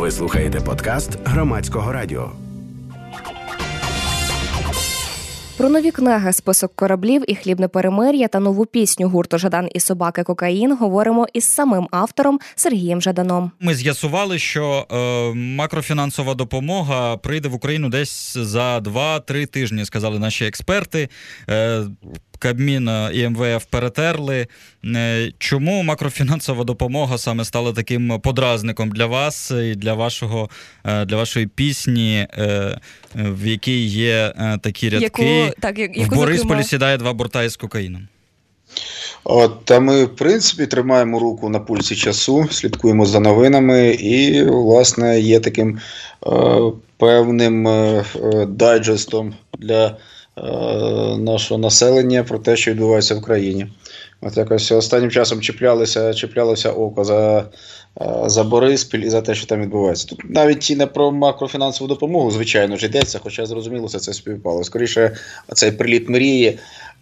Ви слухаєте подкаст Громадського радіо. Про нові книги «Список кораблів» і «Хлібне перемир'я» та нову пісню гурту «Жадан і собаки Кокаїн» говоримо із самим автором Сергієм Жаданом. Ми з'ясували, що макрофінансова допомога прийде в Україну десь за 2-3 тижні, сказали наші експерти. Кабмін і МВФ перетерли. Чому макрофінансова допомога саме стала таким подразником для вас і для вашої пісні, в якій є такі рядки? В Борисполі сідає 2 борта із кокаїном. Та ми, в принципі, тримаємо руку на пульсі часу, слідкуємо за новинами і, власне, є таким певним дайджестом для нашого населення про те, що відбувається в країні. От якось останнім часом чіплялося око за Бориспіль і за те, що там відбувається. Тут навіть і не про макрофінансову допомогу, звичайно ж, йдеться, хоча, зрозуміло, це співпало. Скоріше, цей приліт мрії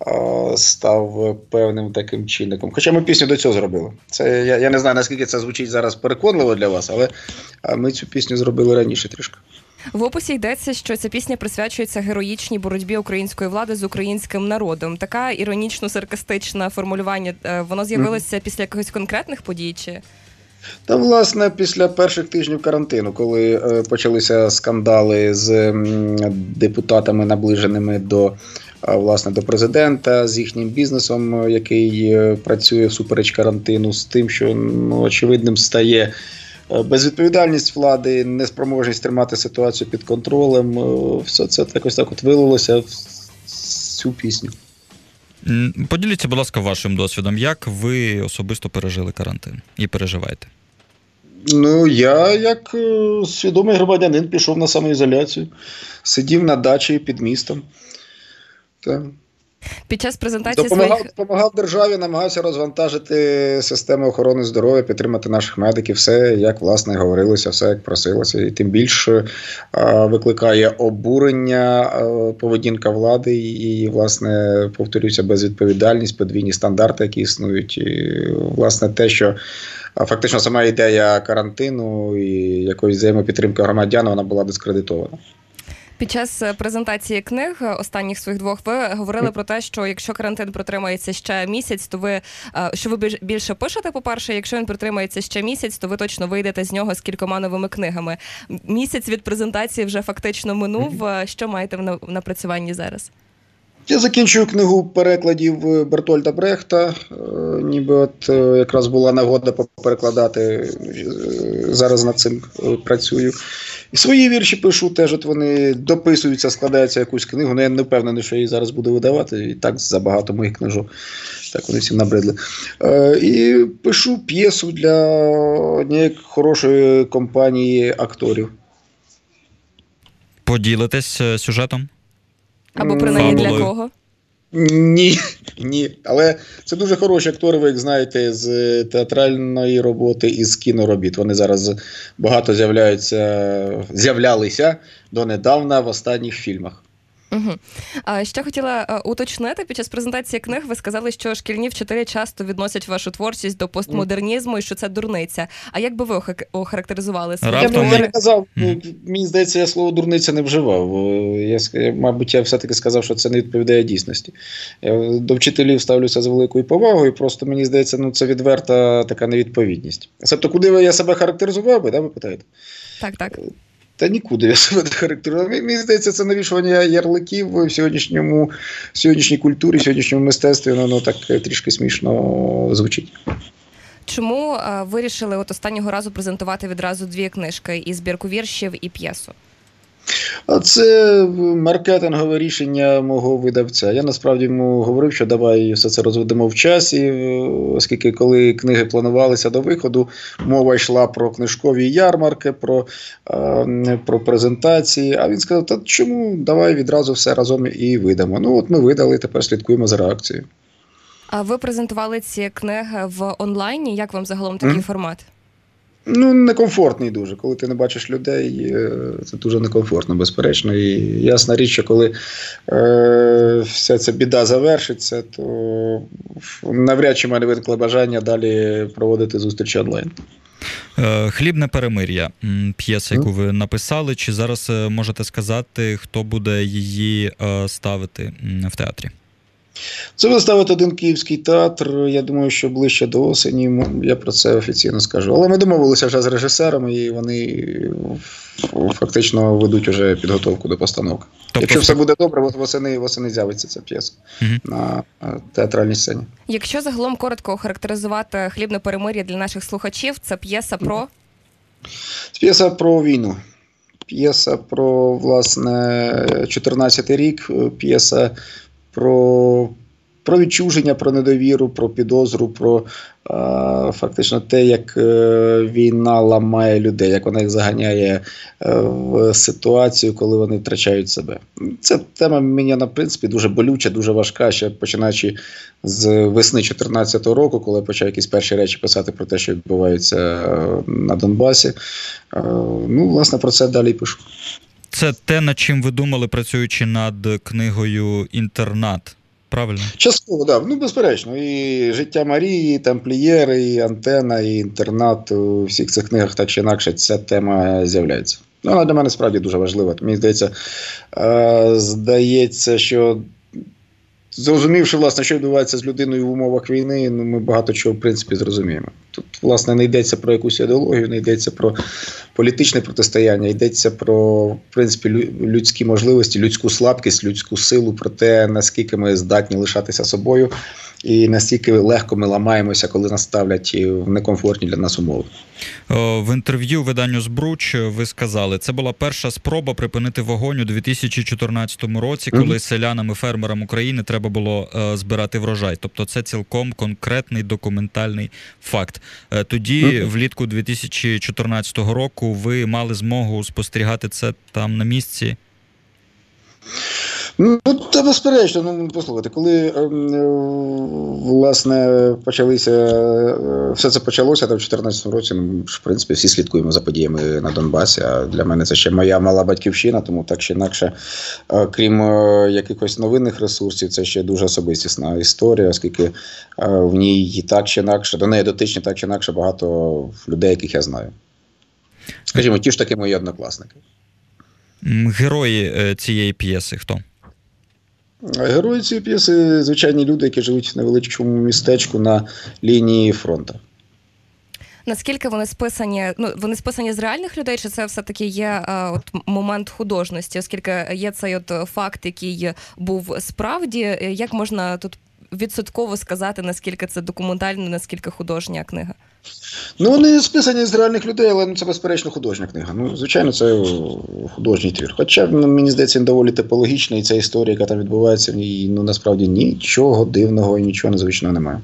став певним таким чинником. Хоча ми пісню до цього зробили. Це, я не знаю, наскільки це звучить зараз переконливо для вас, але ми цю пісню зробили раніше трішки. В описі йдеться, що ця пісня присвячується героїчній боротьбі української влади з українським народом. Така іронічно-саркастичне формулювання, воно з'явилося після якихось конкретних подій? Чи? Та, власне, після перших тижнів карантину, коли почалися скандали з депутатами, наближеними до президента, з їхнім бізнесом, який працює всупереч карантину, з тим, що очевидним стає безвідповідальність влади, неспроможність тримати ситуацію під контролем, все це якось так от вилилося в цю пісню. Поділіться, будь ласка, вашим досвідом. Як ви особисто пережили карантин і переживаєте? Я, як свідомий громадянин, пішов на самоізоляцію. Сидів на дачі під містом. Так. Під час презентації допомагав державі, намагався розвантажити систему охорони здоров'я, підтримати наших медиків, все, як, власне, говорилося, все, як просилося. І тим більше викликає обурення поведінка влади і, власне, повторюся, безвідповідальність, подвійні стандарти, які існують. І, власне, те, що фактично сама ідея карантину і якоїсь взаємопідтримки громадян, вона була дискредитована. Під час презентації книг, останніх своїх 2, ви говорили про те, що якщо карантин протримається ще місяць, то ви більше пишете, по-перше, якщо він протримається ще місяць, то ви точно вийдете з нього з кількома новими книгами. Місяць від презентації вже фактично минув. Що маєте в напрацюванні зараз? Я закінчую книгу перекладів Бертольда Брехта, ніби от якраз була нагода перекладати, зараз над цим працюю. І свої вірші пишу, теж от вони дописуються, складаються якусь книгу, але я не впевнений, що я її зараз буду видавати, і так забагато моїх книжок, так вони всім набридли. І пишу п'єсу для однієї хорошої компанії акторів. Поділитесь сюжетом? Або принаймні для кого? Ні. Але це дуже хороші актори, ви їх знаєте, з театральної роботи і з кіноробіт. Вони зараз багато з'являлися донедавна в останніх фільмах. Угу. Ще хотіла уточнити, під час презентації книг ви сказали, що шкільні вчителі часто відносять вашу творчість до постмодернізму і що це дурниця. А як би ви охарактеризували себе? Я не казав, мені здається, я слово дурниця не вживав. Мабуть, я все-таки сказав, що це не відповідає дійсності. Я до вчителів ставлюся з великою повагою, просто мені здається, це відверта така невідповідність. Тобто, куди я себе характеризував би, ви питаєте? Так. Та нікуди я себе не характеризував. Мені здається, це навішування ярликів в сьогоднішній культурі, в сьогоднішньому мистецтві, воно так трішки смішно звучить. Чому вирішили останнього разу презентувати відразу 2 книжки, і збірку віршів, і п'єсу? А це маркетингове рішення мого видавця. Я насправді йому говорив, що давай все це розведемо в часі, оскільки коли книги планувалися до виходу, мова йшла про книжкові ярмарки, про презентації. А він сказав, та чому, давай відразу все разом і видамо. От ми видали, тепер слідкуємо за реакцією. А ви презентували ці книги в онлайні? Як вам загалом такий формат? Некомфортний дуже. Коли ти не бачиш людей, це дуже некомфортно, безперечно. І ясна річ, що коли вся ця біда завершиться, то навряд чи в мене виникло бажання далі проводити зустрічі онлайн. «Хлібне перемир'я» – п'єса, яку ви написали. Чи зараз можете сказати, хто буде її ставити в театрі? Це буде ставити один київський театр. Я думаю, що ближче до осені я про це офіційно скажу. Але ми домовилися вже з режисерами, і вони фактично ведуть вже підготовку до постановки. Тобто, якщо все буде добре, восени з'явиться ця п'єса на театральній сцені. Якщо загалом коротко охарактеризувати «Хлібне перемир'я» для наших слухачів, це п'єса про? Це п'єса про війну. П'єса про, власне, 14-й рік, п'єса про відчуження, про недовіру, про підозру, про фактично те, як війна ламає людей, як вона їх заганяє в ситуацію, коли вони втрачають себе. Ця тема мені, в принципі, дуже болюча, дуже важка, ще починаючи з весни 2014 року, коли я почав якісь перші речі писати про те, що відбувається на Донбасі. Власне, про це далі пишу. Це те, над чим ви думали, працюючи над книгою «Інтернат», правильно? Частково, так. Безперечно. І «Життя Марії», і «Тамплієри», і «Антена», і «Інтернат». У всіх цих книгах так чи інакше ця тема з'являється. Вона для мене справді дуже важлива. Мені здається, що зрозумівши, власне, що відбувається з людиною в умовах війни, ми багато чого, в принципі, зрозуміємо. Тут, власне, не йдеться про якусь ідеологію, не йдеться про політичне протистояння, йдеться про, в принципі, людські можливості, людську слабкість, людську силу, про те, наскільки ми здатні лишатися собою і наскільки легко ми ламаємося, коли нас ставлять в некомфортні для нас умови. В інтерв'ю виданню «Збруч» ви сказали, це була перша спроба припинити вогонь у 2014 році, коли селянам і фермерам України треба було збирати врожай. Тобто це цілком конкретний документальний факт. Тоді, влітку 2014 року, ви мали змогу спостерігати це там на місці? Та безперечно, послухайте, коли, власне, все це почалося в 2014 році, в принципі, всі слідкуємо за подіями на Донбасі, а для мене це ще моя мала батьківщина, тому так чи інакше, крім якихось новинних ресурсів, це ще дуже особистісна історія, оскільки в ній так чи інакше, до неї дотичні так чи інакше багато людей, яких я знаю. Скажімо, ті ж таки мої однокласники. Герої цієї п'єси хто? Герої цієї п'єси – звичайні люди, які живуть в невеличкому містечку на лінії фронту. Наскільки вони списані, вони списані з реальних людей, чи це все-таки є момент художності, оскільки є цей факт, який був справді, як можна тут відсотково сказати, наскільки це документальна, наскільки художня книга? Вони списані з реальних людей, але це, безперечно, художня книга. Звичайно, це художній твір. Хоча, мені здається, він доволі типологічний, і ця історія, яка там відбувається, в ній, насправді, нічого дивного і нічого незвичного немає.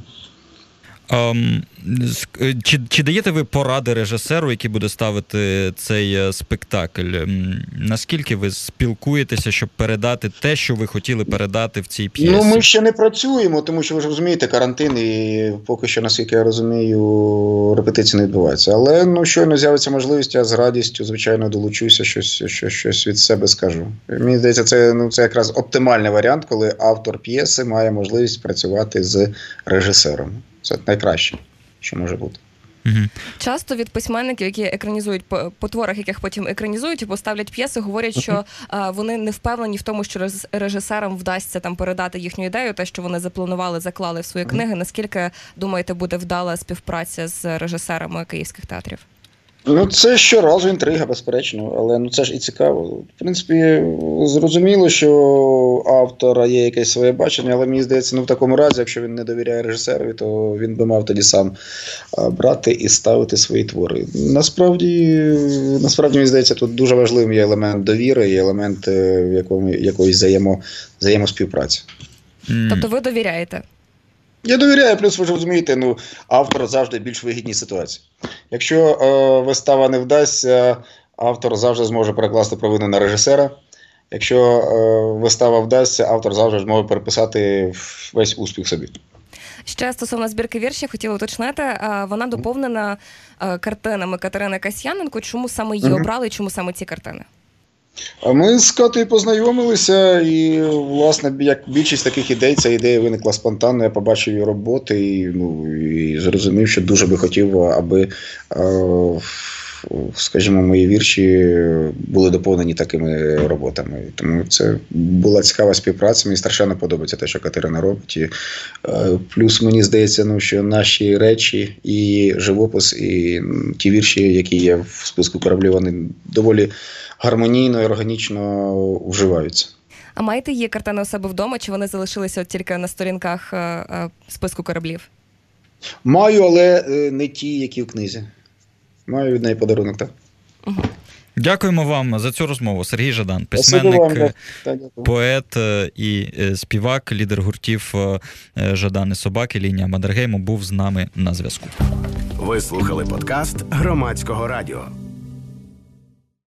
Чи даєте ви поради режисеру, який буде ставити цей спектакль? Наскільки ви спілкуєтеся, щоб передати те, що ви хотіли передати в цій п'єсі? Ми ще не працюємо, тому що, ви ж розумієте, карантин, і поки що, наскільки я розумію, репетиції не відбуваються. Але, щойно з'явиться можливість, я з радістю, звичайно, долучуся, щось від себе скажу. Мені здається, це якраз оптимальний варіант, коли автор п'єси має можливість працювати з режисером. Це найкраще, що може бути. Часто від письменників, які екранізують, по творах, яких потім екранізують і поставлять п'єси, говорять, що вони не впевнені в тому, що режисерам вдасться там передати їхню ідею, те, що вони запланували, заклали в свої книги. Наскільки, думаєте, буде вдала співпраця з режисерами київських театрів? Це щоразу інтрига, безперечно, але це ж і цікаво. В принципі, зрозуміло, що автора є якесь своє бачення, але мені здається, в такому разі, якщо він не довіряє режисерові, то він би мав тоді сам брати і ставити свої твори. Насправді, мені здається, тут дуже важливим є елемент довіри і елемент якоїсь взаємоспівпраці. Тобто ви довіряєте? Я довіряю, плюс ви ж розумієте, автор завжди більш вигідній ситуації. Якщо вистава не вдасться, автор завжди зможе перекласти провину на режисера. Якщо вистава вдасться, автор завжди зможе переписати весь успіх собі. Ще стосовно збірки віршів, хотіла уточнити, вона доповнена картинами Катерини Касьяненко. Чому саме її обрали і чому саме ці картини? А ми з Катою познайомилися, і, власне, як більшість таких ідей, ця ідея виникла спонтанно. Я побачив її роботи і зрозумів, що дуже би хотів, аби, скажімо, мої вірші були доповнені такими роботами. Тому це була цікава співпраця. Мені страшенно подобається те, що Катерина робить. І, плюс мені здається, що наші речі і живопис, і ті вірші, які є в списку кораблів, вони доволі гармонійно і органічно вживаються. А маєте її картини у себе вдома, чи вони залишилися от тільки на сторінках списку кораблів? Маю, але не ті, які в книзі. Маю від неї подарунок, так. Угу. Дякуємо вам за цю розмову. Сергій Жадан, Спасибо письменник, вам, поет і співак, лідер гуртів «Жадан і собаки», Лінія Маннергейму, був з нами на зв'язку. Ви слухали подкаст Громадського радіо.